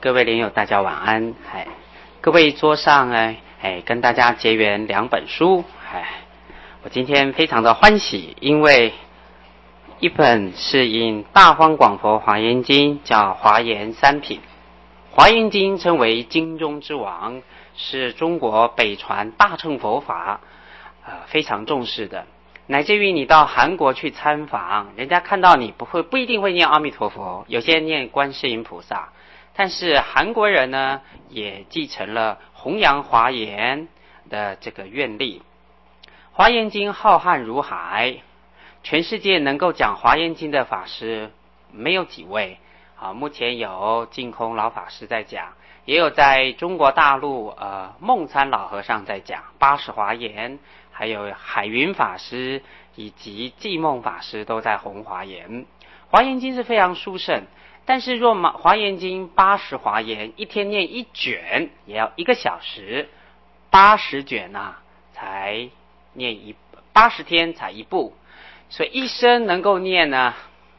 各位莲友大家晚安。各位桌上跟大家结缘两本书。我今天非常的欢喜，因为一本是印大方广佛华严经，叫华严三品。华严经称为经中之王，是中国北传大乘佛法非常重视的，乃至于你到韩国去参访，人家看到你不一定会念阿弥陀佛，有些人念观世音菩萨，但是韩国人呢也继承了弘扬华严的这个愿力。华严经浩瀚如海，全世界能够讲华严经的法师没有几位。目前有净空老法师在讲，也有在中国大陆梦参老和尚在讲八十华严，还有海云法师以及寂梦法师都在弘华严。华严经是非常殊胜，但是若华严经80华严一天念一卷也要1个小时，80卷才念80天才一部，所以一生能够念呢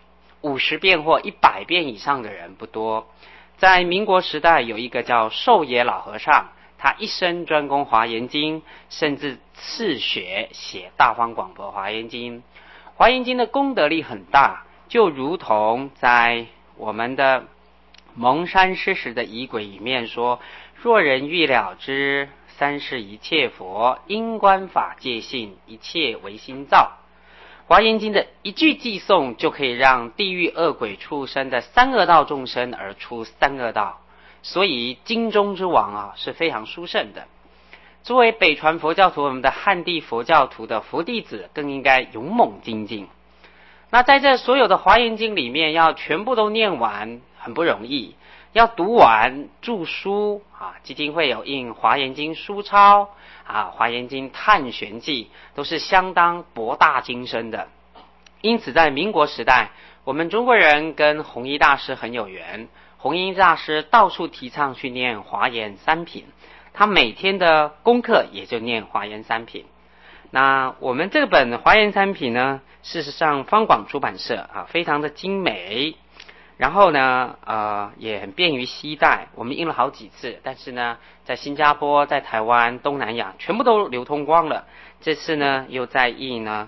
50遍或100遍以上的人不多。在民国时代有一个叫寿野老和尚，他一生专攻华严经，甚至自学写大方广佛华严经。华严经的功德力很大，就如同在我们的蒙山师时的仪轨里面说，若人欲了知三世一切佛，因观法界性，一切唯心造。华严经的一句偈颂就可以让地狱恶鬼畜生的三恶道众生而出三恶道，所以经中之王是非常殊胜的。作为北传佛教徒，我们的汉地佛教徒的佛弟子更应该勇猛精进。那在这所有的华严经里面，要全部都念完很不容易，要读完注疏基金会有印华严经书抄华严经探玄记，都是相当博大精深的。因此在民国时代，我们中国人跟弘一大师很有缘，弘一大师到处提倡去念华严三品，他每天的功课也就念华严三品。那我们这本华严三品呢，事实上方广出版社非常的精美，然后呢也很便于携带，我们印了好几次，但是呢在新加坡、在台湾、东南亚全部都流通光了。这次呢又在印呢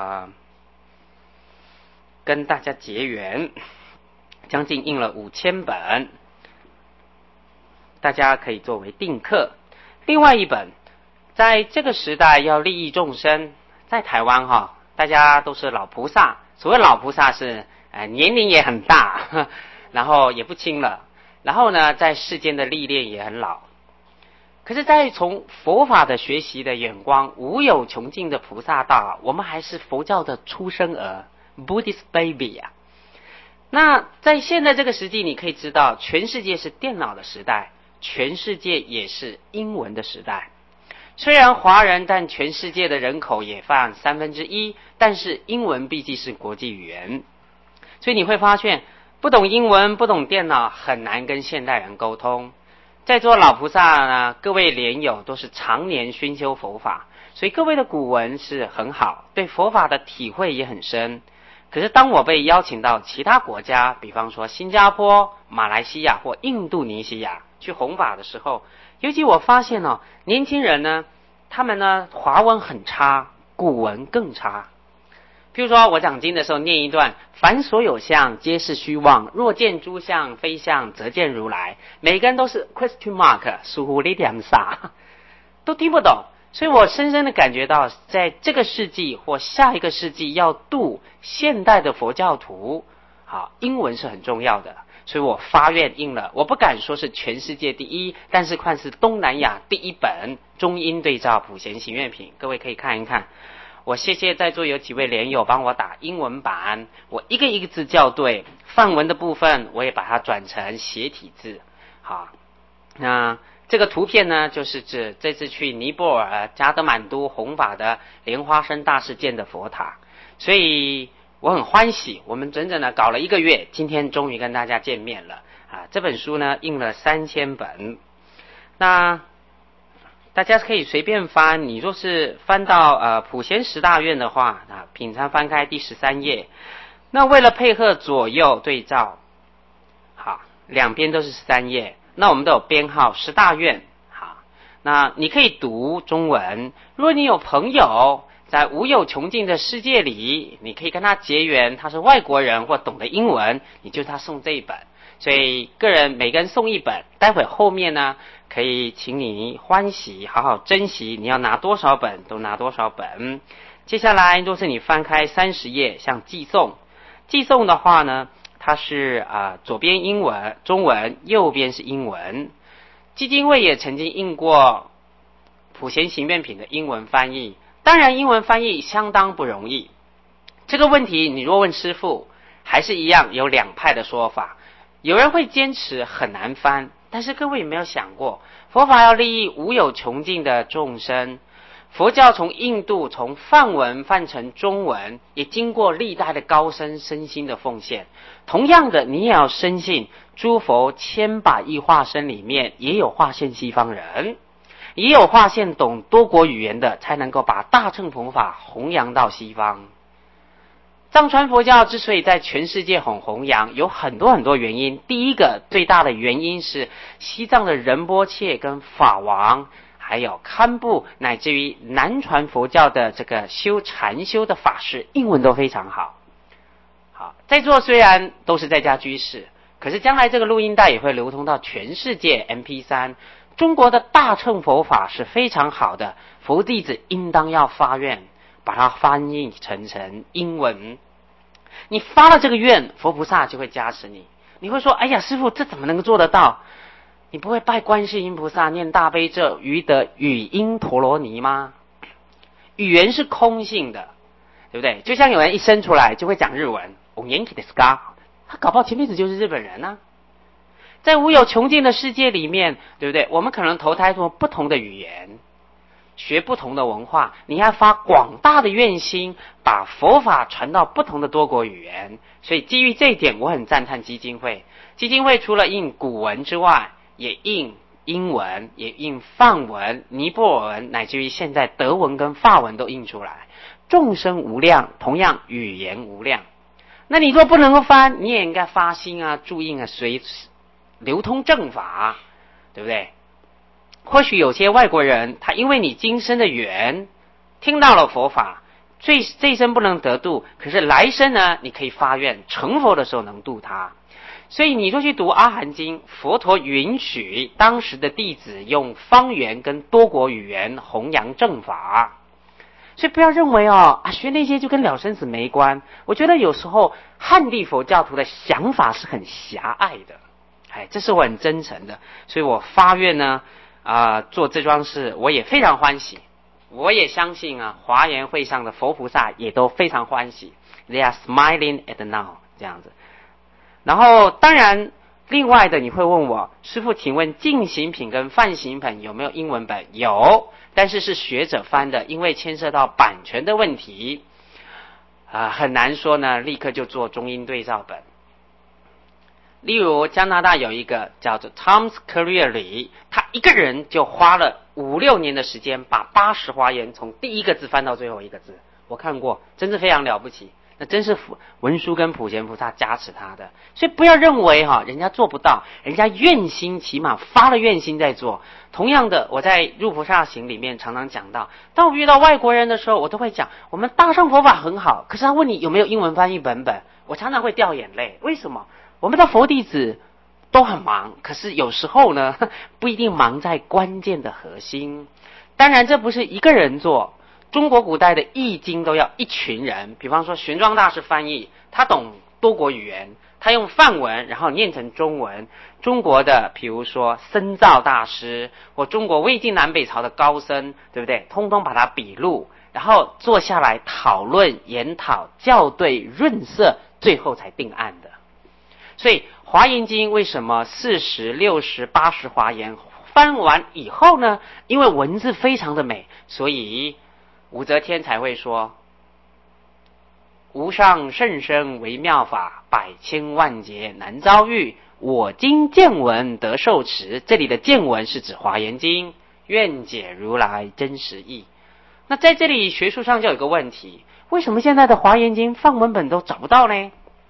跟大家结缘，将近印了5000本，大家可以作为订课。另外一本在这个时代要利益众生，在台湾大家都是老菩萨，所谓老菩萨是年龄也很大，然后也不轻了，然后呢在世间的历练也很老，可是在从佛法的学习的眼光，无有穷尽的菩萨道，我们还是佛教的出生儿 Buddhist baby 那在现在这个时期，你可以知道全世界是电脑的时代，全世界也是英文的时代。虽然华人但全世界的人口也占1/3，但是英文毕竟是国际语言，所以你会发现不懂英文不懂电脑很难跟现代人沟通。在座老菩萨呢，各位莲友都是常年熏修佛法，所以各位的古文是很好，对佛法的体会也很深。可是当我被邀请到其他国家，比方说新加坡、马来西亚或印度尼西亚去弘法的时候，尤其我发现年轻人呢，他们呢华文很差，古文更差。譬如说我讲经的时候念一段，凡所有相皆是虚妄，若见诸相非相则见如来，每个人都是 question mark 疏忽了点啥都听不懂。所以我深深的感觉到，在这个世纪或下一个世纪要度现代的佛教徒英文是很重要的。所以我发愿印了，我不敢说是全世界第一，但是看是东南亚第一本中英对照普贤行愿品，各位可以看一看。我谢谢在座有几位莲友帮我打英文版，我一个一个字校对，梵文的部分我也把它转成斜体字。那这个图片呢，就是指这次去尼泊尔加德满都弘法的莲花生大士建的佛塔，所以我很欢喜，我们整整的搞了1个月，今天终于跟大家见面了这本书呢印了3000本，那大家可以随便翻，你若是翻到普贤十大愿的话品参翻开第13页，那为了配合左右对照两边都是13页，那我们都有编号10大愿。好，那你可以读中文，如果你有朋友在无有穷尽的世界里，你可以跟他结缘，他是外国人或懂得英文，你就他送这一本。所以每个人送一本，待会后面呢可以请你欢喜好好珍惜，你要拿多少本都拿多少本。接下来若是你翻开30页，像寄送的话呢，它是左边中文，右边是英文。基金会也曾经印过普贤行愿品的英文翻译，当然英文翻译相当不容易。这个问题你若问师父，还是一样有两派的说法。有人会坚持很难翻，但是各位有没有想过，佛法要利益无有穷尽的众生，佛教从印度从梵文翻成中文，也经过历代的高僧身心的奉献。同样的，你也要深信诸佛千百亿化身里面也有化现西方人，也有化现懂多国语言的，才能够把大乘佛法弘扬到西方。藏传佛教之所以在全世界很弘扬，有很多原因。第一个最大的原因是西藏的仁波切跟法王，还有堪布，乃至于南传佛教的这个禅修的法师，英文都非常好。好，在座虽然都是在家居士，可是将来这个录音带也会流通到全世界 MP3。中国的大乘佛法是非常好的，佛弟子应当要发愿把它翻译成英文。你发了这个愿，佛菩萨就会加持你。你会说，哎呀师父，这怎么能够做得到？你不会拜观世音菩薩念大悲咒于得语音陀罗尼吗？语言是空性的，对不对？就像有人一生出来就会讲日文，他搞不好前辈子就是日本人啊。在无有穷尽的世界里面，对不对？我们可能投胎做不同的语言，学不同的文化，你要发广大的愿心，把佛法传到不同的多国语言。所以基于这一点，我很赞叹基金会。基金会除了印古文之外，也印英文，也印梵文、尼泊尔文，乃至于现在德文跟法文都印出来。众生无量，同样语言无量。那你若不能够翻，你也应该发心啊、注印啊，随流通正法，对不对？或许有些外国人，他因为你今生的缘，听到了佛法，这一生不能得度，可是来生呢，你可以发愿成佛的时候能度他。所以你若去读阿含经，佛陀允许当时的弟子用方言跟多国语言弘扬正法。所以不要认为学那些就跟了生死没关。我觉得有时候汉地佛教徒的想法是很狭隘的，这是我很真诚的。所以我发愿呢做这桩事，我也非常欢喜。我也相信华严会上的佛菩萨也都非常欢喜。They are smiling at now 这样子。然后当然另外的你会问我，师父请问净行品跟梵行品有没有英文本？有，但是是学者翻的，因为牵涉到版权的问题很难说呢立刻就做中英对照本。例如加拿大有一个叫做 Tom's Clearly， 他一个人就花了5-6年的时间，把80华严从第一个字翻到最后一个字。我看过，真是非常了不起。那真是文殊跟普贤菩萨加持他的。所以不要认为人家做不到，人家愿心起码发了愿心在做。同样的，我在入菩萨行里面常常讲到，当我遇到外国人的时候，我都会讲我们大乘佛法很好，可是他问你有没有英文翻译本，我常常会掉眼泪。为什么？我们的佛弟子都很忙，可是有时候呢不一定忙在关键的核心。当然这不是一个人做，中国古代的易经都要一群人。比方说玄奘大师翻译，他懂多国语言，他用梵文然后念成中文。中国的比如说僧肇大师或中国魏晋南北朝的高僧，对不对？通通把它笔录，然后坐下来讨论研讨校对润色，最后才定案的。所以华严经为什么40、60、80华严翻完以后呢？因为文字非常的美，所以武则天才会说无上甚深微妙法，百千万劫难遭遇，我今见闻得受持。这里的见闻是指华严经，愿解如来真实义。那在这里学术上就有一个问题，为什么现在的华严经梵文本都找不到呢？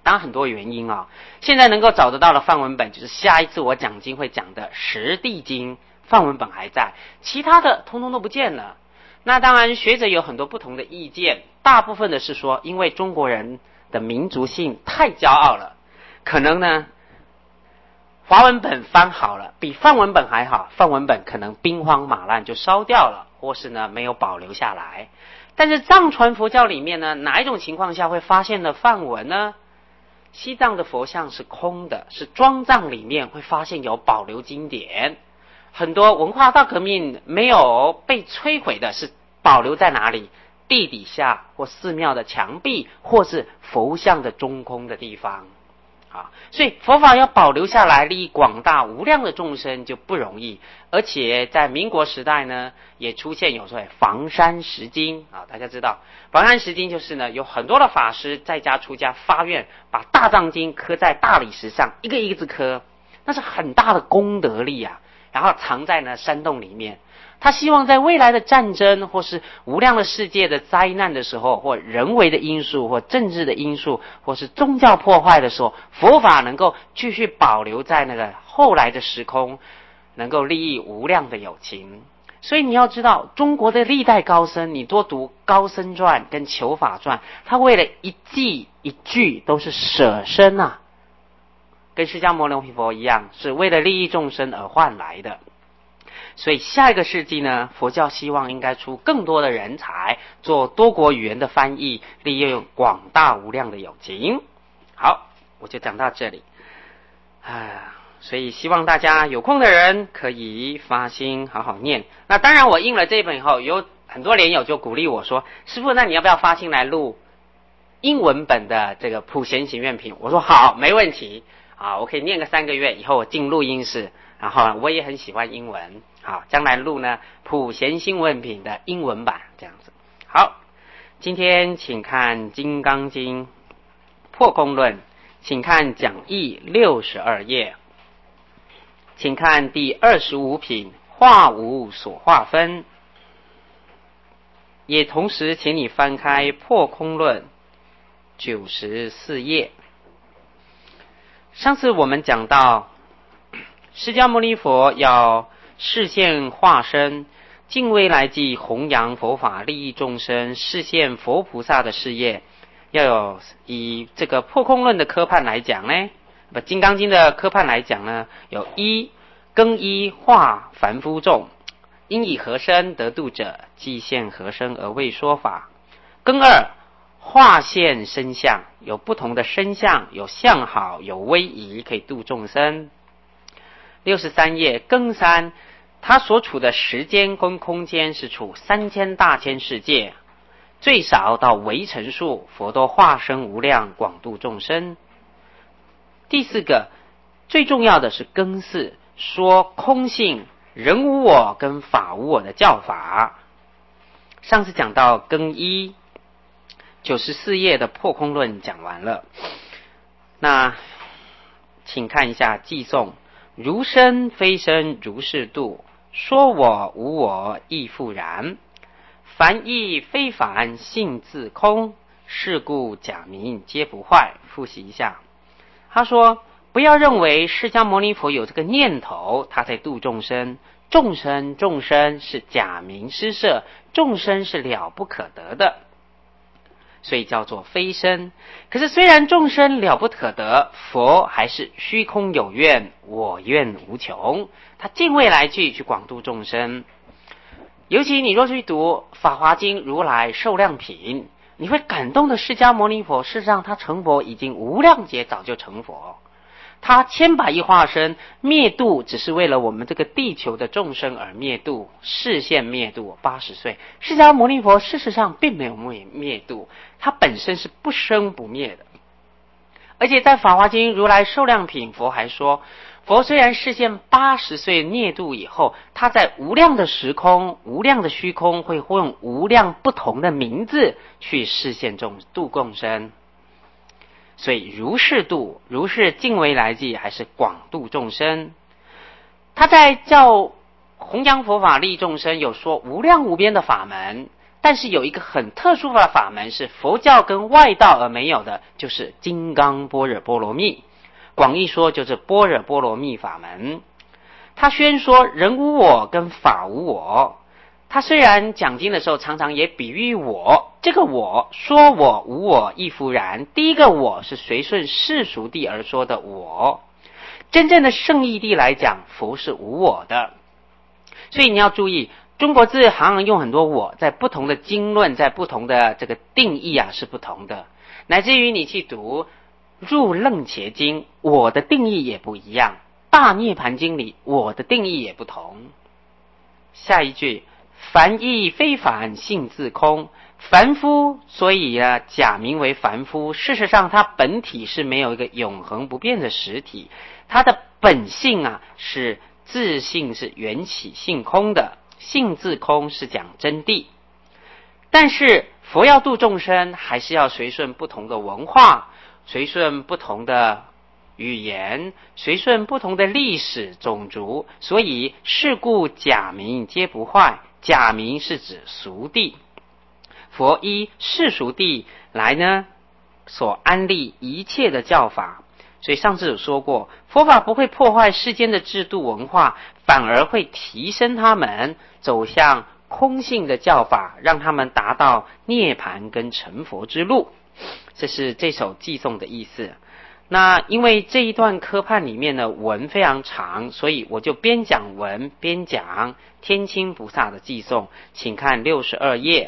当然很多原因啊。现在能够找得到的梵文本，就是下一次我讲经会讲的十地经，梵文本还在，其他的通通都不见了。那当然学者有很多不同的意见，大部分的是说，因为中国人的民族性太骄傲了，可能呢华文本翻好了，比梵文本还好，梵文本可能兵荒马乱就烧掉了，或是呢没有保留下来。但是藏传佛教里面呢，哪一种情况下会发现了梵文呢？西藏的佛像是空的，是装藏里面会发现有保留经典。很多文化大革命没有被摧毁的，是保留在哪里？地底下或寺庙的墙壁，或是佛像的中空的地方。所以佛法要保留下来，利益广大无量的众生就不容易。而且在民国时代呢，也出现有所谓房山石经啊，大家知道房山石经就是呢，有很多的法师在家出家发愿，把大藏经刻在大理石上，一个一个字刻，那是很大的功德力啊。然后藏在呢山洞里面，他希望在未来的战争或是无量的世界的灾难的时候，或人为的因素，或政治的因素，或是宗教破坏的时候，佛法能够继续保留在那个后来的时空，能够利益无量的有情。所以你要知道，中国的历代高僧，你多读高僧传跟求法传，他为了一记一句都是舍身啊，跟释迦牟尼佛一样，是为了利益众生而换来的。所以下一个世纪呢，佛教希望应该出更多的人才，做多国语言的翻译，利用广大无量的有情。好，我就讲到这里。所以希望大家有空的人可以发心好好念。那当然我印了这本以后，有很多莲友就鼓励我说，师父，那你要不要发心来录英文本的这个普贤行愿品？我说好，没问题啊，我可以念个3个月，以后我进录音室，然后我也很喜欢英文，好，将来录呢普贤行愿品的英文版这样子。好，今天请看《金刚经》破空论，请看讲义62页，请看第25品化无所化分，也同时请你翻开破空论94页。上次我们讲到释迦牟尼佛要示现化身，尽未来际弘扬佛法，利益众生，示现佛菩萨的事业，要有以这个破空论的科判来讲呢，金刚经的科判来讲呢，有一更一化凡夫众，因以何身得度者，即现何身而为说法。更二化现身相，有不同的身相，有相好，有威仪，可以度众生。63页更三，他所处的时间跟空间是处3000大千世界，最少到微尘数，佛都化身无量，广度众生。第4个最重要的是更四，说空性人无我跟法无我的教法。上次讲到更一94页的破空论讲完了，那请看一下偈颂，如身非身如是度，说我无我亦复然，凡亦非凡性自空，是故假名皆不坏。复习一下，他说不要认为释迦牟尼佛有这个念头，他在度众生，众生是假名施设，众生是了不可得的，所以叫做非身。可是虽然众生了不可得，佛还是虚空有愿，我愿无穷，他尽未来际去广度众生。尤其你若去读法华经如来寿量品，你会感动的释迦牟尼佛，事实上他成佛已经无量劫早就成佛，他千百亿化身灭度，只是为了我们这个地球的众生而灭度，示现灭度。80岁，释迦牟尼佛事实上并没有灭度，他本身是不生不灭的。而且在法华经如来寿量品，佛还说，佛虽然示现80岁灭度以后，他在无量的时空、无量的虚空，会用无量不同的名字去示现度众生。所以如是度，如是尽为来际，还是广度众生。他在叫弘扬佛法利众生，有说无量无边的法门， 但是有一个很特殊的法门是佛教跟外道而没有的，就是金刚般若波罗蜜。广义说就是般若波罗蜜法门。他宣说人无我跟法无我。他虽然讲经的时候常常也比喻我，这个我说我无我亦复然。第一个我是随顺世俗谛而说的我，真正的圣义谛来讲，佛是无我的。所以你要注意，中国字常常用很多我，在不同的经论，在不同的这个定义是不同的，乃至于你去读入楞伽经，我的定义也不一样，大涅盘经里我的定义也不同。下一句，凡亦非凡，性自空。凡夫所以假名为凡夫，事实上他本体是没有一个永恒不变的实体，他的本性是自性，是缘起性空的，性自空是讲真谛。但是佛要度众生，还是要随顺不同的文化，随顺不同的语言，随顺不同的历史种族，所以是故假名皆不坏。假名是指俗谛，佛依世俗谛来所安立一切的教法。所以上次有说过，佛法不会破坏世间的制度文化，反而会提升他们，走向空性的教法，让他们达到涅槃跟成佛之路。这是这首偈颂的意思。那因为这一段科判里面的文非常长，所以我就边讲文边讲天亲菩萨的偈颂，请看62页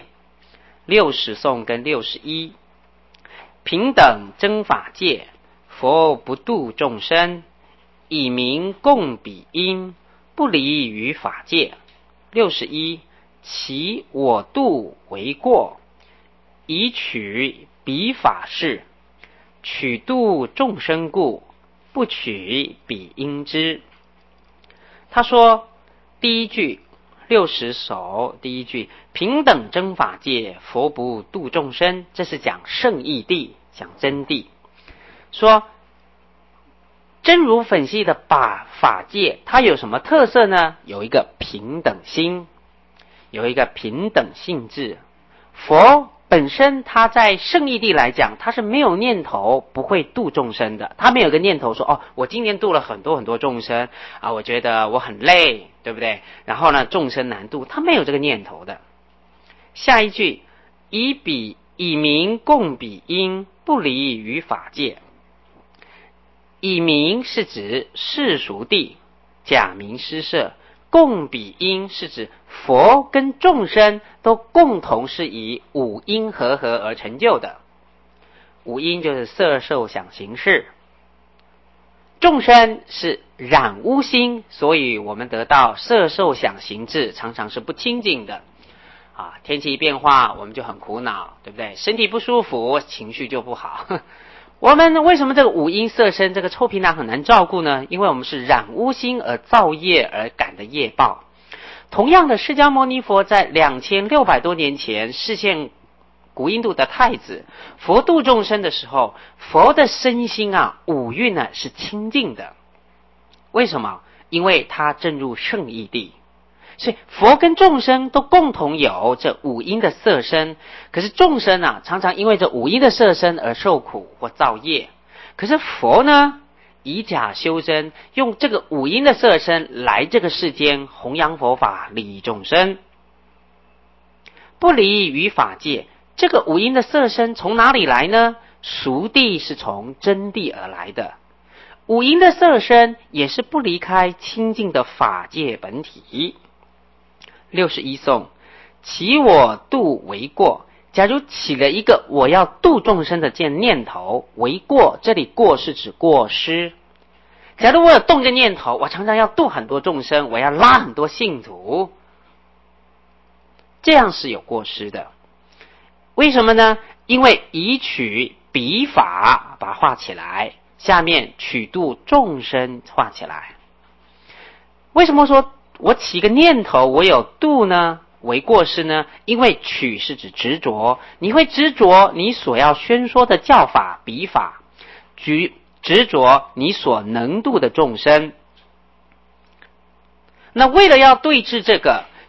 60颂跟61。平等真法界，佛不度众生，以名共彼因，不离于法界。61，其我度为过，以取彼法事，取度众生故，不取彼因之。他说第一句60首第一句，平等真法界，佛不度众生，这是讲圣义谛，讲真谛。说真如粉系的法界，它有什么特色呢？有一个平等心，有一个平等性质。佛本身他在圣义谛来讲，他是没有念头不会度众生的，他没有个念头说我今天度了很多很多众生我觉得我很累，对不对？然后众生难度，他没有这个念头的。下一句，以名共彼因，不离于法界。以名是指世俗谛，假名施设。共彼因是指佛跟众生都共同是以五因和合而成就的。五因就是色受想行识，众生是染污心，所以我们得到色受想行识常常是不清净的天气一变化我们就很苦恼，对不对？身体不舒服情绪就不好。我们为什么这个五阴色身这个臭皮囊很难照顾呢？因为我们是染污心而造业而感的业报。同样的，释迦牟尼佛在2600多年前示现古印度的太子，佛度众生的时候，佛的身心五蕴是清净的。为什么？因为他正入圣义谛。所以佛跟众生都共同有这五阴的色身，可是众生常常因为这五阴的色身而受苦或造业。可是佛呢，以假修真，用这个五阴的色身来这个世间弘扬佛法，利益众生，不离于法界。这个五阴的色身从哪里来呢？俗谛是从真谛而来的，五阴的色身也是不离开清净的法界本体。61颂，起我度为过。假如起了一个我要度众生的这念头，为过，这里过是指过失。假如我有动这念头，我常常要度很多众生，我要拉很多信徒，这样是有过失的。为什么呢？因为以取彼法把它画起来，下面取度众生画起来。为什么说我起个念头我有度呢为过失呢？因为取是指执着，你会执着你所要宣说的教法彼法，执着你所能度的众生。那为了要对治这个，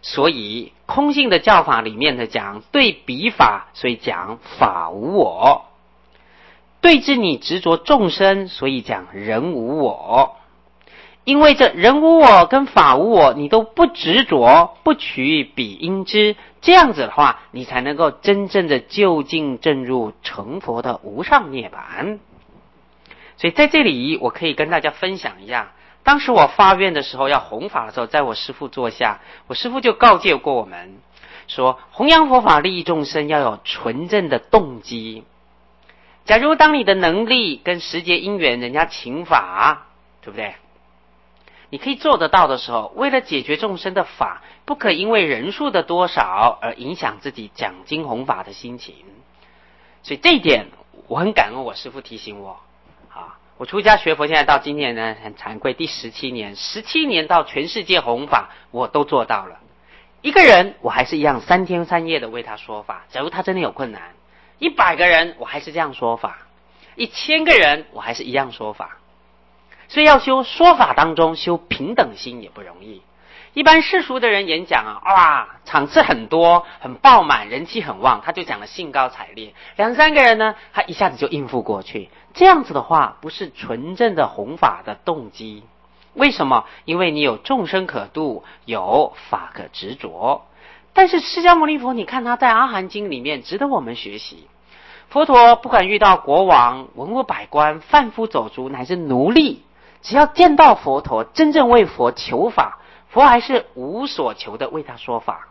所以空性的教法里面的讲对比法，所以讲法无我；对治你执着众生，所以讲人无我。因为这人无我跟法无我，你都不执着，不取彼因之，这样子的话，你才能够真正的就近证入成佛的无上涅槃。所以在这里，我可以跟大家分享一下，当时我发愿的时候，要弘法的时候，在我师父座下，我师父就告诫过我们说，弘扬佛法利益众生要有纯正的动机。假如当你的能力跟时节因缘，人家请法，对不对？你可以做得到的时候，为了解决众生的法，不可因为人数的多少而影响自己讲经弘法的心情。所以这一点我很感恩我师父提醒我。我出家学佛现在到今年呢，很惭愧，第17年，17年到全世界弘法我都做到了。一个人我还是一样3天3夜的为他说法，假如他真的有困难，100个人我还是这样说法，1000个人我还是一样说法。所以要修说法当中修平等心也不容易。一般世俗的人演讲哇，场次很多，很爆满，人气很旺，他就讲得兴高采烈，2、3个人呢，他一下子就应付过去。这样子的话，不是纯正的弘法的动机。为什么？因为你有众生可度，有法可执着。但是释迦牟尼佛，你看他在阿含经里面值得我们学习。佛陀不管遇到国王、文武百官、贩夫走卒乃至奴隶，只要见到佛陀，真正为佛求法，佛还是无所求的为他说法。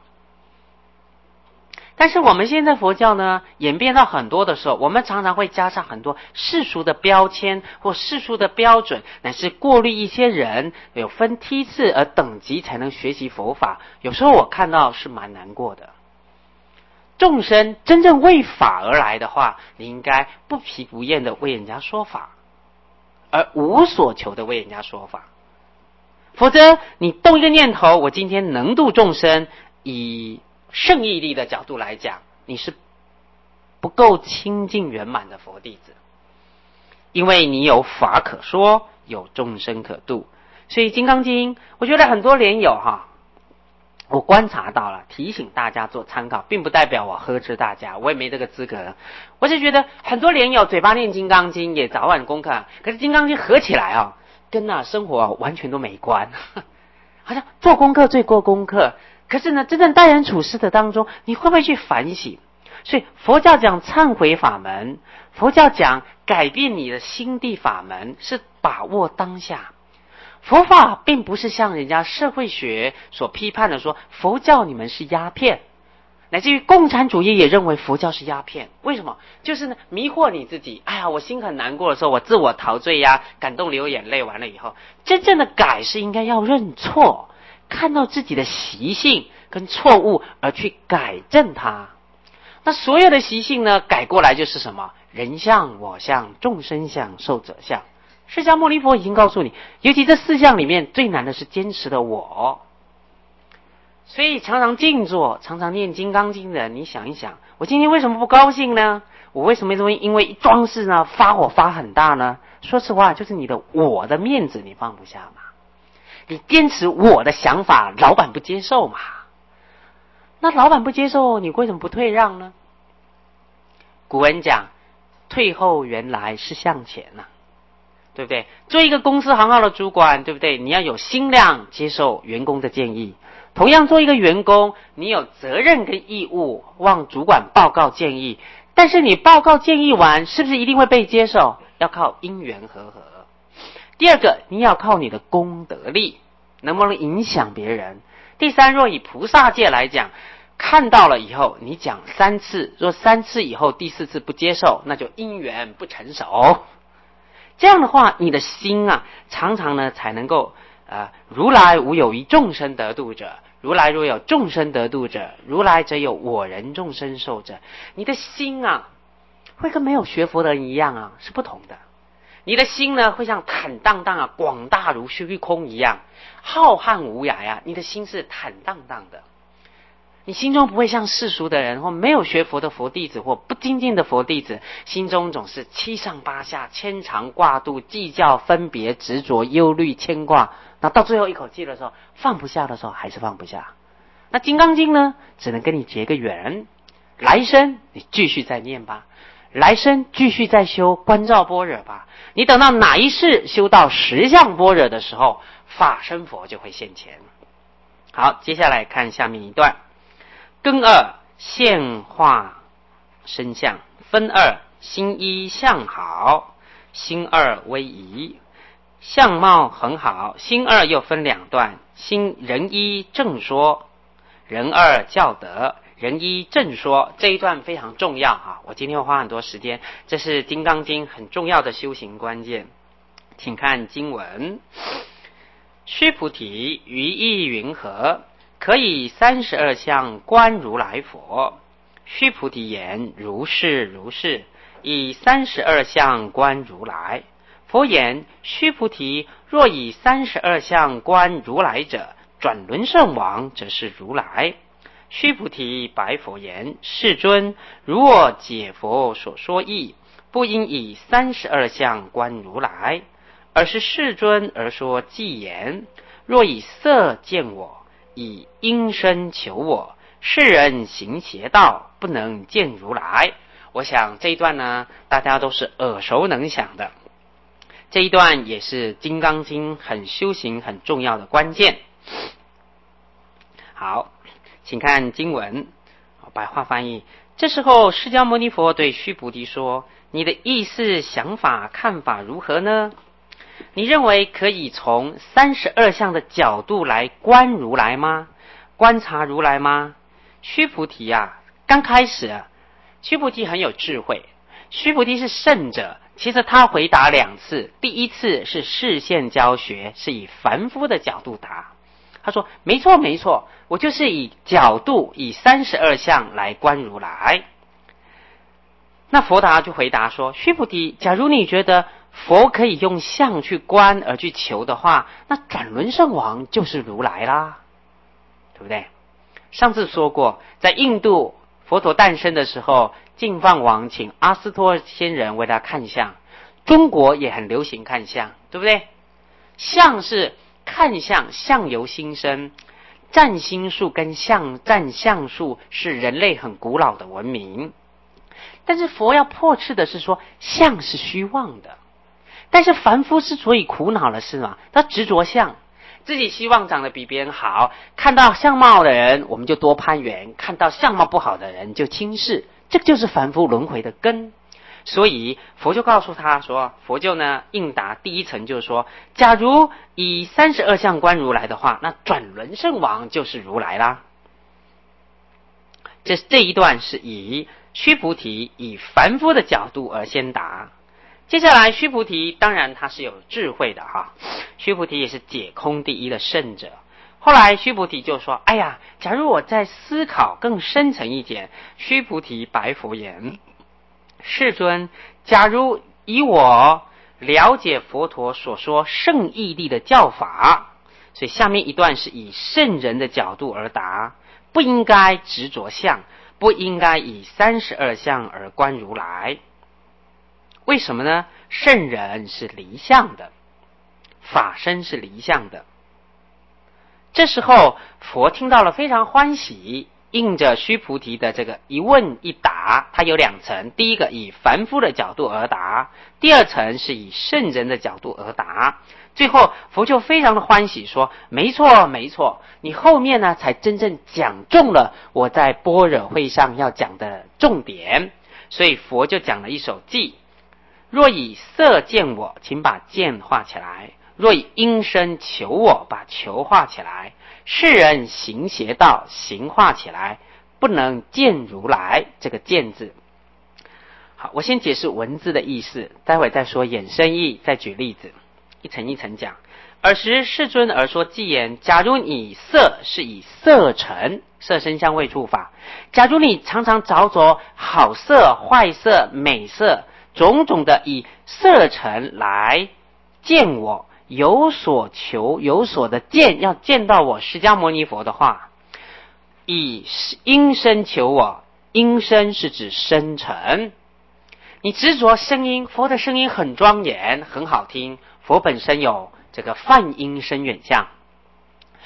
但是我们现在佛教呢，演变到很多的时候，我们常常会加上很多世俗的标签或世俗的标准，乃是过滤一些人，有分梯次而等级才能学习佛法。有时候我看到是蛮难过的。众生真正为法而来的话，你应该不疲不厌的为人家说法，而无所求的为人家说法。否则你动一个念头，我今天能度众生，以圣义力的角度来讲，你是不够清净圆满的佛弟子。因为你有法可说，有众生可度。所以《金刚经》我觉得很多莲友我观察到了，提醒大家做参考，并不代表我呵斥大家，我也没这个资格。我是觉得很多莲友嘴巴念《金刚经》，也早晚功课，可是《金刚经》合起来跟生活完全都没关。好像做功课最过功课，可是呢，真正待人处事的当中，你会不会去反省？所以佛教讲忏悔法门，佛教讲改变你的心地法门，是把握当下。佛法并不是像人家社会学所批判的说佛教你们是鸦片，乃至于共产主义也认为佛教是鸦片。为什么？就是呢迷惑你自己。哎呀，我心很难过的时候，我自我陶醉呀，感动流眼泪，完了以后，真正的改是应该要认错，看到自己的习性跟错误而去改正它。那所有的习性呢，改过来就是什么？人相、我相、众生相、寿者相。释迦牟尼佛已经告诉你，尤其这4项里面最难的是坚持的我。所以常常静坐，常常念《金刚经》的人，你想一想，我今天为什么不高兴呢？我为什么因为一桩事呢发火发很大呢？说实话，就是你的我的面子你放不下嘛。你坚持我的想法，老板不接受嘛。那老板不接受，你为什么不退让呢？古人讲，退后原来是向前对不对？做一个公司行号的主管，对不对？你要有心量接受员工的建议。同样做一个员工，你有责任跟义务往主管报告建议，但是你报告建议完，是不是一定会被接受？要靠因缘和合。第二个，你要靠你的功德力，能不能影响别人？第三，若以菩萨界来讲，看到了以后，你讲3次，若3次以后第4次不接受，那就因缘不成熟。这样的话，你的心常常呢才能够如来无有一众生得度者，如来若有众生得度者，如来则有我人众生受者。你的心会跟没有学佛的人一样是不同的。你的心呢会像坦荡荡广大如虚空一样，浩瀚无涯你的心是坦荡荡的。你心中不会像世俗的人或没有学佛的佛弟子或不精进的佛弟子，心中总是七上八下，牵肠挂肚，计较分别执着忧虑牵挂，那到最后一口气的时候放不下的时候还是放不下。 那《金刚经》呢，只能跟你结个缘，来生你继续再念吧，来生继续再修观照般若吧。你等到哪一世修到实相般若的时候，法身佛就会现前。好，接下来看下面一段。根二现化身相，分二心一相好，心二微移，相貌很好。心二又分两段，心人一正说，人二教德，人一正说。这一段非常重要啊！我今天会花很多时间，这是《金刚经》很重要的修行关键。请看经文：须菩提，于意云何？可以32相观如来佛。须菩提言：如是如是，以32相观如来。佛言：须菩提，若以32相观如来者，转轮圣王则是如来。须菩提白佛言：世尊，如我解佛所说义，不应以32相观如来，而是世尊而说偈言：若以色见我，以音声求我，世人行邪道，不能见如来。我想这一段呢，大家都是耳熟能详的。这一段也是《金刚经》很修行很重要的关键。好，请看经文，白话翻译。这时候释迦牟尼佛对须菩提说：你的意思、想法、看法如何呢？你认为可以从32相的角度来观如来吗？观察如来吗？须菩提啊，刚开始须菩提很有智慧，须菩提是圣者。其实他回答两次，第一次是示现教学，是以凡夫的角度答。他说没错没错，我就是以角度，以32相来观如来。那佛达就回答说：须菩提，假如你觉得佛可以用相去观而去求的话，那转轮圣王就是如来啦，对不对？上次说过，在印度佛陀诞生的时候，净饭王请阿斯托仙人为他看相，中国也很流行看相，对不对？相是看相，相由心生，占星术跟占相术是人类很古老的文明。但是佛要破斥的是说，相是虚妄的。但是凡夫之所以苦恼的是嘛，他执着相，自己希望长得比别人好，看到相貌的人我们就多攀缘，看到相貌不好的人就轻视，这就是凡夫轮回的根。所以佛就告诉他说，佛就呢应答第一层，就是说，假如以32相观如来的话，那转轮圣王就是如来啦。这一段是以须菩提以凡夫的角度而先答。接下来须菩提当然他是有智慧的哈，须菩提也是解空第一的圣者。后来须菩提就说，哎呀，假如我再思考更深层一点。须菩提白佛言：世尊，假如以我了解佛陀所说圣义力的教法，所以下面一段是以圣人的角度而答，不应该执着相，不应该以32相而观如来。为什么呢？圣人是离相的，法身是离相的。这时候佛听到了非常欢喜，应着须菩提的这个一问一答，它有两层，第一个以凡夫的角度而答，第二层是以圣人的角度而答。最后佛就非常的欢喜说，没错没错，你后面呢才真正讲中了我在般若会上要讲的重点。所以佛就讲了一首偈：若以色见我，请把见画起来；若以音声求我，把求画起来。世人行邪道，行画起来，不能见如来。这个见字，好，我先解释文字的意思，待会再说衍生义，再举例子，一层一层讲。尔时世尊而说偈言：假如你色是以色尘，色身香味触法，假如你常常着着好色坏色美色种种的以色尘来见我，有所求有所的见，要见到我释迦牟尼佛的话，以音声求我，音声是指声尘。你执着声音，佛的声音很庄严很好听，佛本身有这个梵音声远相。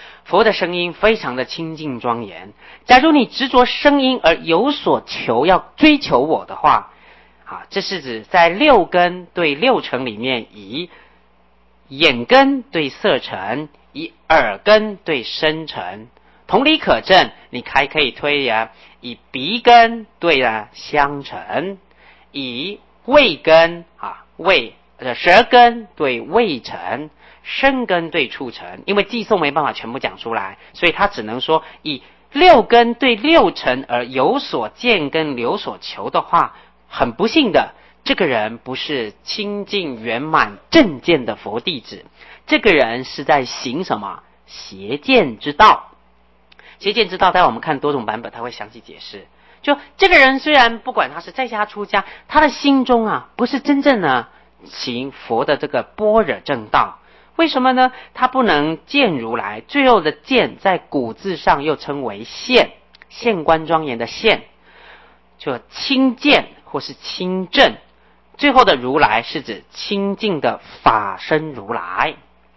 佛的声音非常的清净庄严。假如你执着声音而有所求，要追求我的话，这是指在六根对六尘里面，以眼根对色尘，以耳根对声尘。同理可证，你还可以推以鼻根对香尘，以味根舌根对味尘，身根对触尘。因为寄诵没办法全部讲出来，所以他只能说以六根对六尘而有所见跟有所求的话，很不幸的，这个人不是清净圆满正见的佛弟子，这个人是在行什么？邪见之道。邪见之道，待会我们看多种版本，他会详细解释。就这个人虽然不管他是在家出家，他的心中不是真正的行佛的这个般若正道。为什么呢？他不能见如来，最后的见在古字上又称为现，现观庄严的现，就清见或是清正。最后的如来是指清净的法身如来。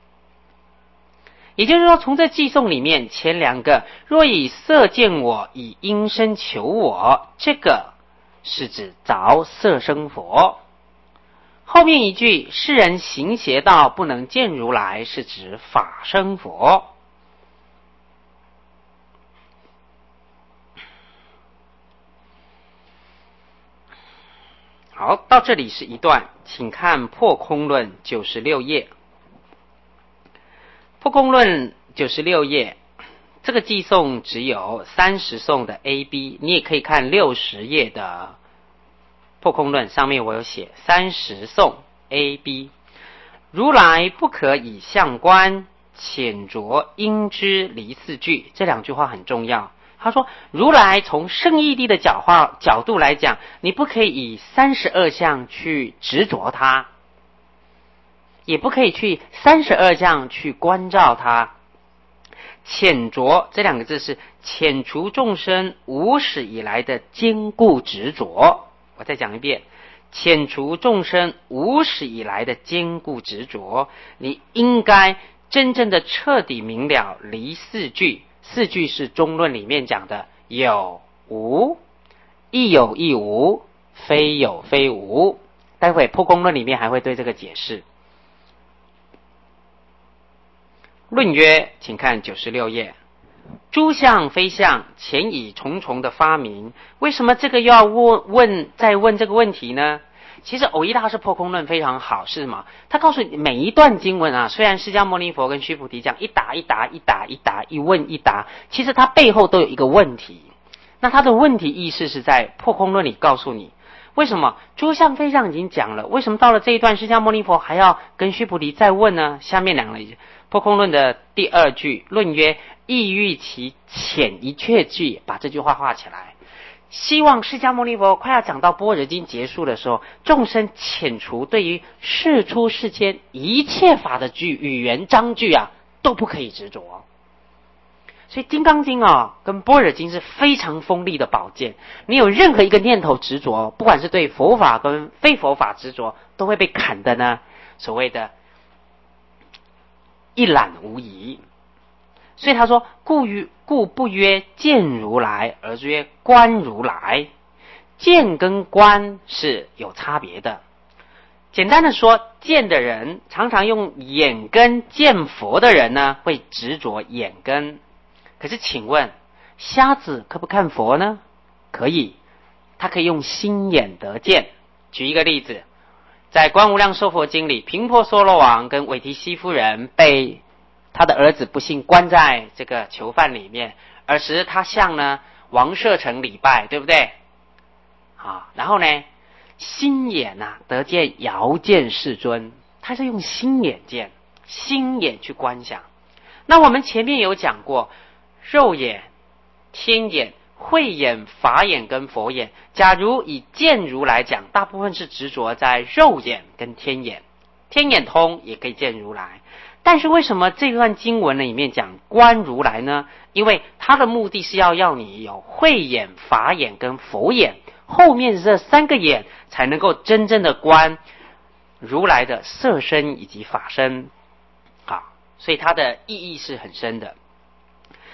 也就是说，从这偈颂里面，前两个若以色见我，以音声求我，这个是指着色生佛。后面一句世人行邪道，不能见如来，是指法身佛。好，到这里是一段，请看破空论96页。破空论96页，这个偈颂只有30颂的 A、B， 你也可以看60页的破空论，上面我有写30颂 A、B。如来不可以相观，浅着应知离四句。这两句话很重要。他说，如来从圣义谛的角度来讲，你不可以以32相去执着它，也不可以去32相去关照它。浅着这两个字是遣除众生无始以来的坚固执着。我再讲一遍，遣除众生无始以来的坚固执着，你应该真正的彻底明了离四句。四句是中论里面讲的有无，亦有亦无，非有非无。待会破空论里面还会对这个解释。论曰，请看96页。诸相非相，前以重重的发明。为什么这个要再问这个问题呢？其实藕益大师破空论非常好，是什么？他告诉你每一段经文虽然释迦牟尼佛跟须菩提讲一答一答一答一答一问一答，其实它背后都有一个问题。那它的问题意识是在破空论里告诉你，为什么诸相非相已经讲了，为什么到了这一段释迦牟尼佛还要跟须菩提再问呢？下面两个破空论的第2句，论曰意欲其浅一切句，把这句话画起来。希望释迦牟尼佛快要讲到般若经结束的时候，众生遣除对于世出世间一切法的语言章句都不可以执着。所以金刚经跟般若经是非常锋利的宝剑，你有任何一个念头执着，不管是对佛法跟非佛法执着，都会被砍的呢，所谓的一览无遗。所以他说，故不曰见如来，而曰观如来。见跟观是有差别的。简单的说，见的人常常用眼根见佛的人呢，会执着眼根。可是请问，瞎子可不看佛呢？可以，他可以用心眼得见。举一个例子，在《观无量寿佛经》里，频婆娑罗王跟韦提希夫人被他的儿子不幸关在这个囚犯里面，尔时他向王舍城礼拜，对不对？然后呢，心眼得见遥见世尊，他是用心眼见，心眼去观想。那我们前面有讲过，肉眼、天眼、慧眼、法眼跟佛眼。假如以见如来讲，大部分是执着在肉眼跟天眼，天眼通也可以见如来。但是为什么这段经文里面讲观如来呢？因为它的目的是要你有慧眼、法眼跟佛眼，后面这3个眼才能够真正的观如来的色身以及法身。所以它的意义是很深的。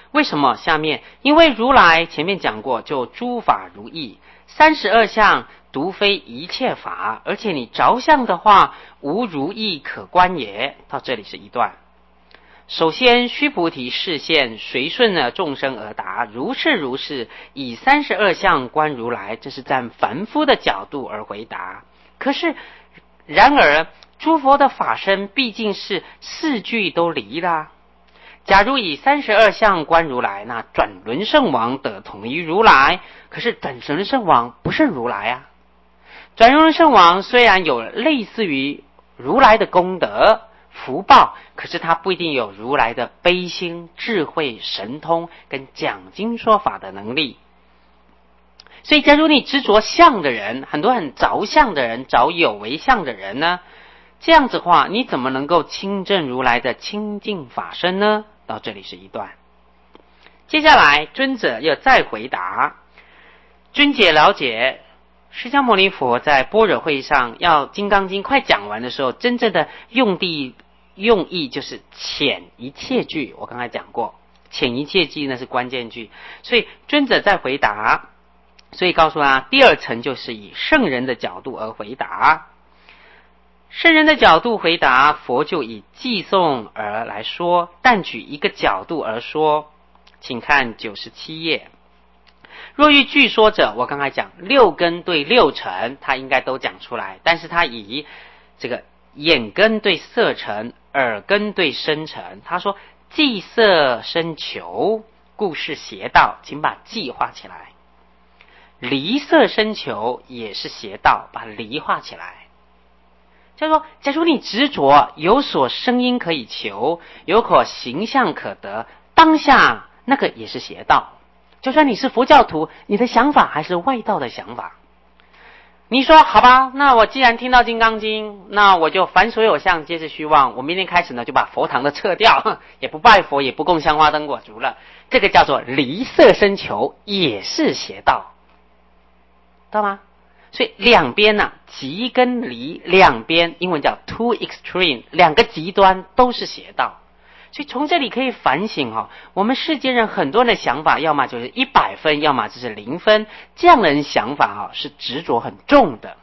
为什么？下面因为如来前面讲过，就诸法如意，32相独非一切法，而且你着相的话，无如意可观也。到这里是一段。首先，须菩提示现，随顺了众生而答，如是如是，以32相观如来，这是站凡夫的角度而回答。可是，然而诸佛的法身毕竟是四句都离了。假如以32相观如来，那转轮圣王得同于如来，可是转轮圣王不是如来啊。转轮圣王虽然有类似于如来的功德福报，可是他不一定有如来的悲心、智慧、神通跟讲经说法的能力。所以假如你执着相的人，很多很着相的人，找有为相的人呢，这样子的话，你怎么能够亲证如来的清净法身呢？到这里是一段。接下来尊者又再回答，尊解了解释迦牟尼佛在般若会上要金刚经快讲完的时候，真正的用意就是遣一切句。我刚才讲过，遣一切句那是关键句，所以尊者在回答，所以告诉他第二层就是以圣人的角度而回答。圣人的角度回答，佛就以偈颂而来说，但举一个角度而说，请看97页。若欲据说者，我刚才讲六根对六尘，他应该都讲出来，但是他以这个眼根对色尘，耳根对声尘，他说寂色生求，故是邪道，请把寂画起来。离色生求也是邪道，把离画起来。就是说，假如你执着有所声音可以求，有所形象可得，当下那个也是邪道。就算你是佛教徒，你的想法还是外道的想法。你说好吧，那我既然听到金刚经，那我就凡所有相皆是虚妄，我明天开始呢就把佛堂的撤掉，也不拜佛，也不供香花灯果烛了。这个叫做离色生求，也是邪道，知道吗？所以两边呢，极跟离两边，英文叫 two extreme， 两个极端都是邪道。所以从这里可以反省我们世间人很多人的想法，要么就是100分，要么就是0分，这样的人想法是执着很重的。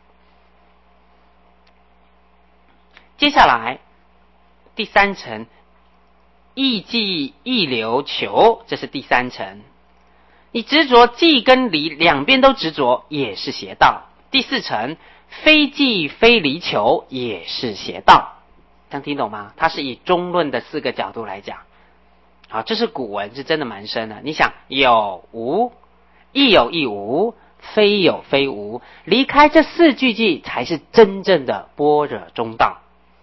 接下来第三层，意寂意流求，这是第三层。你执着寂跟离两边都执着，也是邪道。第四层，非寂非离求，也是邪道。这样听懂吗？它是以中论的4个角度来讲。好，这是古文，是真的蛮深的。你想，有无，亦有亦无，非有非无，离开这4句偈才是真正的般若中道。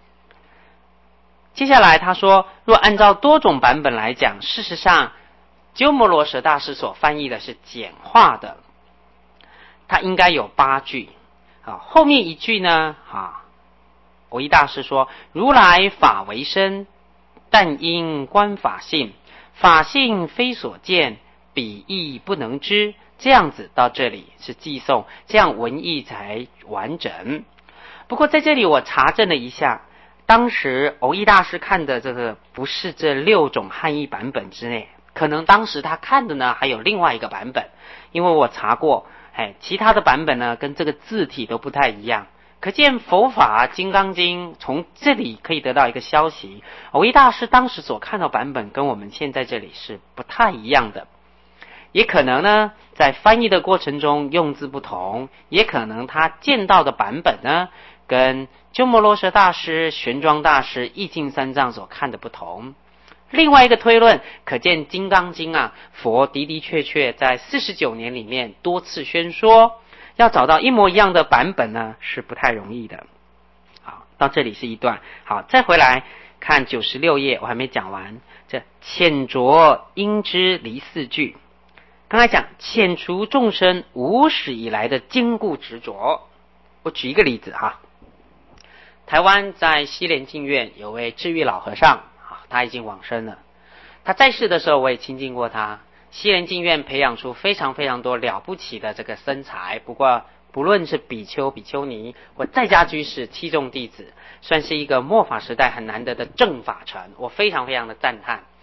接下来他说，若按照多种版本来讲，事实上鸠摩罗什大师所翻译的是简化的，它应该有8句。后面一句呢，蕅益大师说，如来法为身，但因观法性，法性非所见，彼亦不能知。这样子到这里是偈颂，这样文意才完整。不过在这里我查证了一下，当时蕅益大师看的这个不是这6种汉译版本之内，可能当时他看的呢还有另外一个版本，因为我查过，其他的版本呢跟这个字体都不太一样。可见佛法金刚经从这里可以得到一个消息，蕅益大师当时所看到版本跟我们现在这里是不太一样的。也可能呢在翻译的过程中用字不同，也可能他见到的版本呢跟鸠摩罗什大师、玄奘大师、义净三藏所看的不同。另外一个推论，可见金刚经佛的的确确在49年里面多次宣说，要找到一模一样的版本呢是不太容易的。好，到这里是一段。好，再回来看96页，我还没讲完。这浅浊应知离4句，刚才讲遣除众生无始以来的坚固执着。我举一个例子台湾在西莲净院有位智玉老和尚，他已经往生了。他在世的时候我也亲近过他。西莲净院培养出非常非常多了不起的这个僧才，不过不论是比丘、比丘尼或在家居士、七众弟子，算是一个末法时代很难得的正法传，我非常非常的赞叹。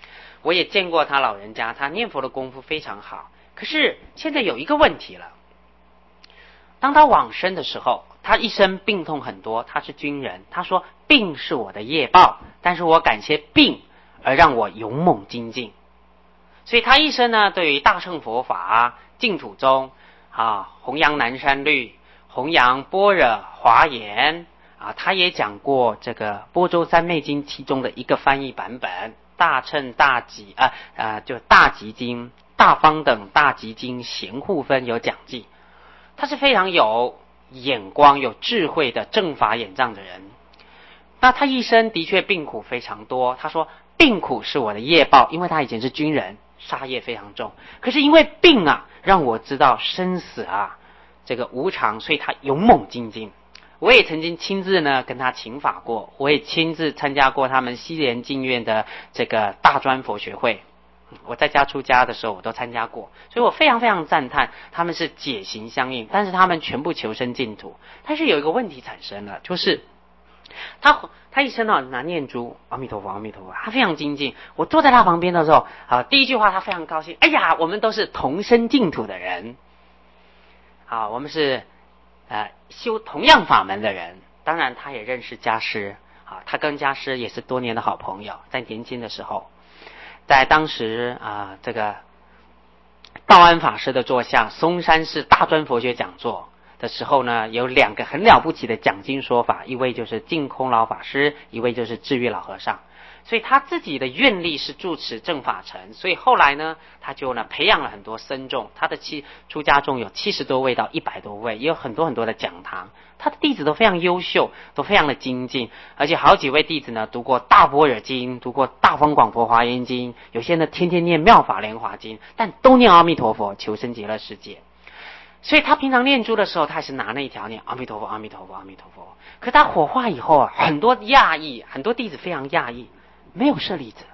我也见过他老人家，他念佛的功夫非常好。可是现在有一个问题了，当他往生的时候，他一生病痛很多，他是军人，他说病是我的业报，但是我感谢病而让我勇猛精进。所以他一生呢，对于大乘佛法、净土宗弘扬南山律、弘扬般若华严他也讲过这个般舟三昧经其中的一个翻译版本，大乘大集就大集经、大方等大集经贤护分有讲记。他是非常有眼光、有智慧的正法眼藏的人。那他一生的确病苦非常多，他说病苦是我的业报，因为他以前是军人，杀业非常重。可是因为病让我知道生死这个无常，所以他勇猛精进。我也曾经亲自呢跟他请法过，我也亲自参加过他们西莲净院的这个大专佛学会。我在家出家的时候我都参加过，所以我非常非常赞叹他们是解行相应，但是他们全部求生净土。但是有一个问题产生了，就是他一生拿念珠阿弥陀佛阿弥陀佛，他非常精进。我坐在他旁边的时候第一句话他非常高兴，哎呀，我们都是同生净土的人我们是修同样法门的人。当然他也认识家师他跟家师也是多年的好朋友。在年轻的时候，在当时这个道安法师的座下松山市大专佛学讲座的时候呢，有两个很了不起的讲经说法，一位就是净空老法师，一位就是智月老和尚。所以他自己的愿力是住持正法城，所以后来呢他就培养了很多僧众，他的出家众有70多位到100多位，也有很多很多的讲堂。他的弟子都非常优秀，都非常的精进，而且好几位弟子呢读过大般若经，读过大方广佛华严经，有些呢天天念妙法莲华经，但都念阿弥陀佛求生极乐世界。所以他平常念珠的时候，他还是拿那一条念阿弥陀佛阿弥陀佛阿弥陀佛。可他火化以后很多讶异，很多弟子非常讶异，没有舍利子。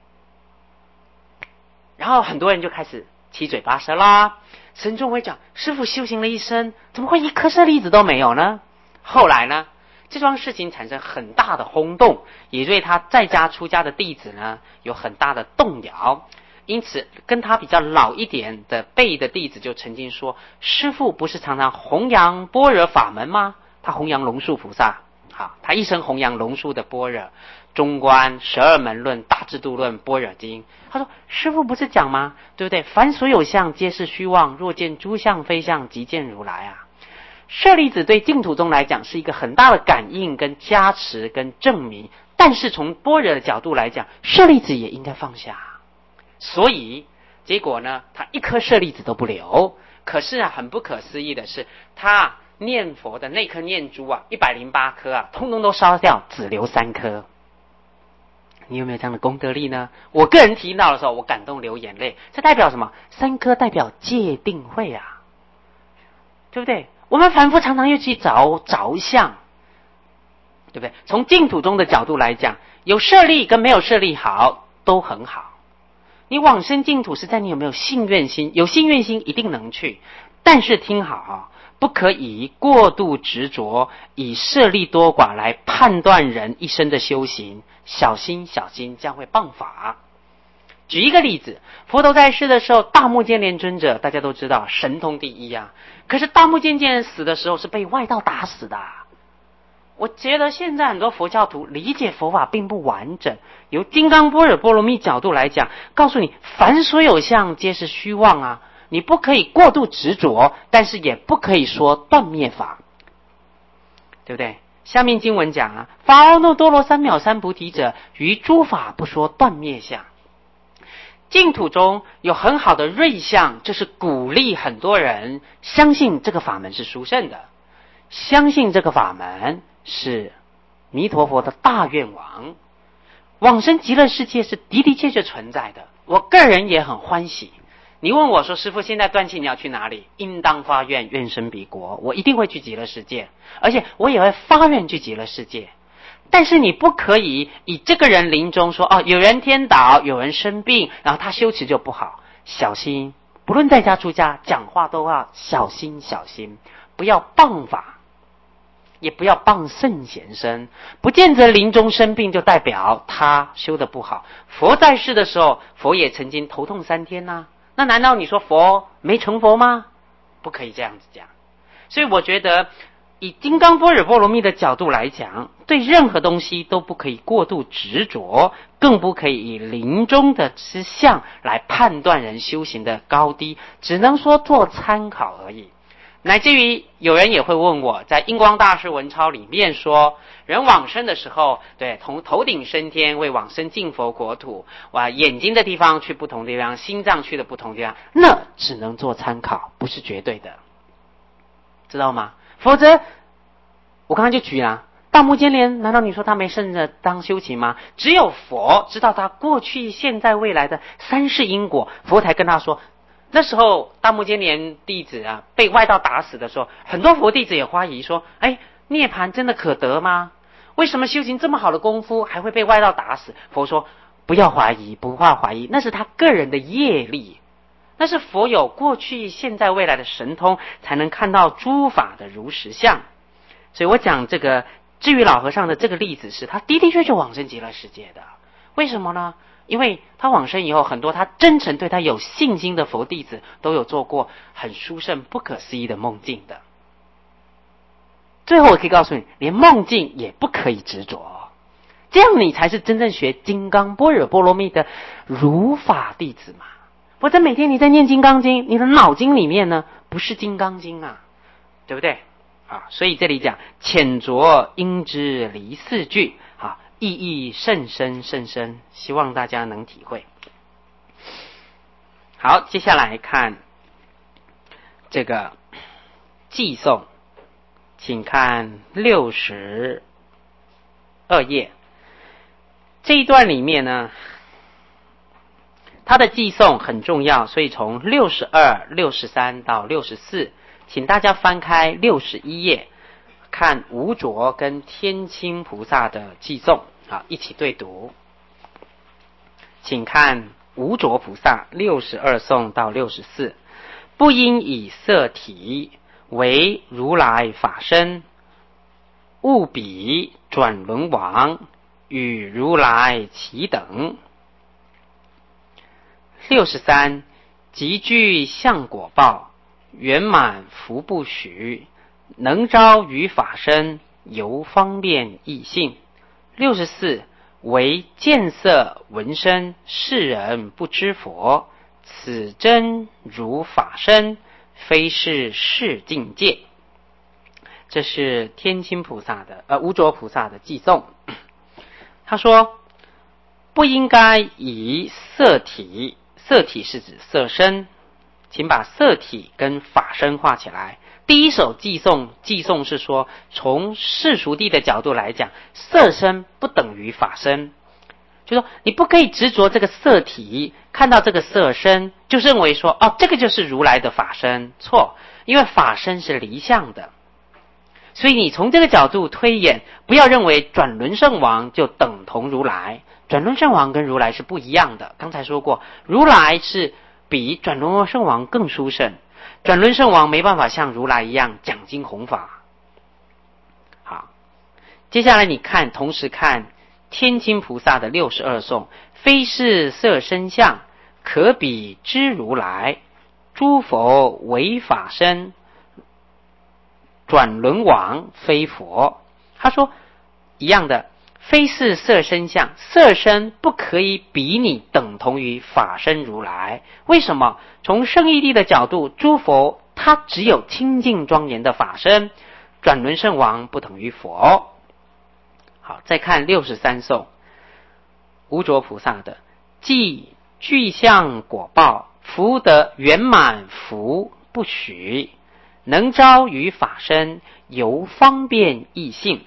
然后很多人就开始七嘴八舌啦，僧众会讲，师父修行了一生，怎么会一颗舍利子都没有呢？后来呢，这桩事情产生很大的轰动，也对他在家出家的弟子呢有很大的动摇。因此跟他比较老一点的辈的弟子就曾经说，师父不是常常弘扬般若法门吗？他弘扬龙树菩萨，他一生弘扬龙树的般若中观、12门论、大智度论、般若经。他说师父不是讲吗？对不对？凡所有相皆是虚妄，若见诸相非相，即见如来舍利子对净土宗来讲是一个很大的感应跟加持跟证明，但是从般若的角度来讲，舍利子也应该放下。所以结果呢，他一颗舍利子都不留。可是很不可思议的是，他念佛的那颗念珠108颗通通都烧掉，只留3颗。你有没有这样的功德力呢？我个人提到的时候，我感动流眼泪。这代表什么？3颗代表戒定慧对不对？我们凡夫常常又去着相，对不对？从净土中的角度来讲，有舍利跟没有舍利好都很好。你往生净土是在你有没有信愿心，有信愿心一定能去，但是听好不可以过度执着，以舍利多寡来判断人一生的修行，小心小心，这样会谤法。举一个例子，佛陀在世的时候，大目犍连尊者大家都知道神通第一可是大目犍连死的时候是被外道打死的我觉得现在很多佛教徒理解佛法并不完整。由金刚般若波罗蜜角度来讲，告诉你凡所有相皆是虚妄你不可以过度执着，但是也不可以说断灭法，对不对？下面经文讲发阿耨多罗三藐三菩提者，于诸法不说断灭相。净土中有很好的瑞相，这是鼓励很多人相信这个法门是殊胜的，相信这个法门是弥陀佛的大愿王，往生极乐世界是的的确确存在的。我个人也很欢喜。你问我说师父现在断气你要去哪里？应当发愿，愿生彼国，我一定会去极乐世界，而且我也会发愿去极乐世界。但是你不可以以这个人临终说有人颠倒，有人生病，然后他修持就不好。小心，不论在家出家讲话都要小心小心，不要谤法。 也不要傍圣贤身，不见得临终生病就代表他修得不好。佛在世的时候，佛也曾经头痛3天啊，那难道你说佛没成佛吗？不可以这样子讲。所以我觉得以金刚般若波罗蜜的角度来讲，对任何东西都不可以过度执着，更不可以以临终的之相来判断人修行的高低，只能说做参考而已。乃至于有人也会问我，在印光大师文钞里面说，人往生的时候，对，从头顶升天为往生净佛国土，眼睛的地方去不同地方，心脏去的不同地方，那只能做参考，不是绝对的，知道吗？否则我刚刚就举了大目犍连，难道你说他没圣着当修行吗？只有佛知道他过去现在未来的3世因果，佛才跟他说。那时候大目犍连弟子啊被外道打死的时候，很多佛弟子也怀疑说，涅槃真的可得吗？为什么修行这么好的功夫还会被外道打死？佛说不要怀疑，不怕怀疑，那是他个人的业力，那是佛有过去现在未来的神通，才能看到诸法的如实相。所以我讲这个智鱼老和尚的这个例子是他的确往生极乐世界的。为什么呢？因为他往生以后，很多他真诚对他有信心的佛弟子都有做过很殊胜不可思议的梦境的。最后我可以告诉你，连梦境也不可以执着，这样你才是真正学金刚般若波罗蜜的如法弟子嘛。否则每天你在念金刚经，你的脑筋里面呢不是金刚经啊，对不对啊？所以这里讲浅酌应知离四句啊，意义甚深甚深，希望大家能体会。好，接下来看这个偈颂，请看62页。这一段里面呢，它的偈颂很重要，所以从62、63到64，请大家翻开61页，看无着跟天亲菩萨的偈颂，好，一起对读。请看无着菩萨62颂到64，不应以色体为如来法身，勿比转轮王与如来齐等。63，极具相果报，圆满福不许，能招于法身，由方便易性。64，为见色闻声，世人不知佛，此真如法身，非是世境界。这是天亲菩萨的无着菩萨的偈颂。他说不应该以色体，色体是指色身，请把色体跟法身画起来。第一首偈颂是说，从世俗谛的角度来讲，色身不等于法身，就说你不可以执着这个色体，看到这个色身就认为说这个就是如来的法身，错，因为法身是离相的。所以你从这个角度推演，不要认为转轮圣王就等同如来，转轮圣王跟如来是不一样的。刚才说过，如来是比转轮圣王更殊胜，转轮圣王没办法像如来一样讲经弘法。好，接下来你看，同时看天亲菩萨的62颂，非是色身相，可比知如来，诸佛为法身，转轮王非佛。他说一样的，非是色身相，色身不可以比拟等同于法身如来。为什么？从圣义谛的角度，诸佛他只有清净庄严的法身，转轮圣王不等于佛。好，再看63颂，无着菩萨的即具相果报，福德圆满福不许，能招于法身，由方便易性。